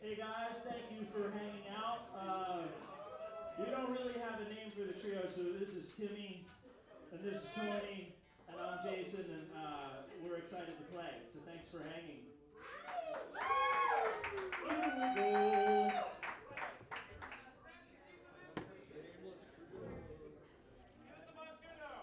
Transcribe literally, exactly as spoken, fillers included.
Hey guys, thank you for hanging out. Uh, we don't really have a name for the trio, so this is Timmy, and this is Tony, and I'm Jason, and uh, we're excited to play. So thanks for hanging.